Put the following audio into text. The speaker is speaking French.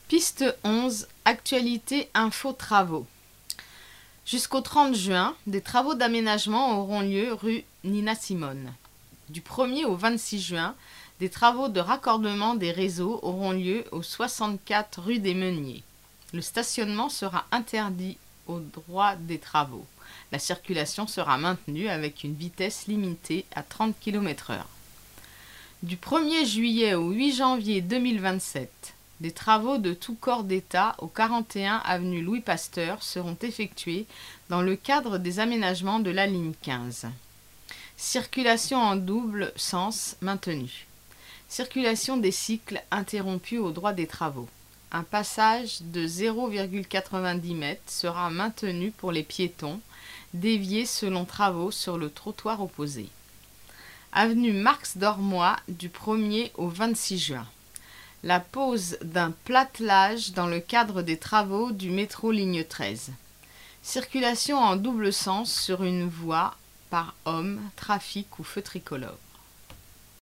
Piste 11, actualité info travaux. Jusqu'au 30 juin, des travaux d'aménagement auront lieu rue Nina Simone. Du 1er au 26 juin, des travaux de raccordement des réseaux auront lieu au 64 rue des Meuniers. Le stationnement sera interdit au droit des travaux. La circulation sera maintenue avec une vitesse limitée à 30 km/h. Du 1er juillet au 8 janvier 2027, des travaux de tout corps d'État au 41 avenue Louis Pasteur seront effectués dans le cadre des aménagements de la ligne 15. Circulation en double sens maintenue. Circulation des cycles interrompue au droit des travaux. Un passage de 0,90 m sera maintenu pour les piétons, déviés selon travaux sur le trottoir opposé. Avenue Marx d'Ormois du 1er au 26 juin. La pose d'un platelage dans le cadre des travaux du métro ligne 13. Circulation en double sens sur une voie par homme, trafic ou feu tricolore.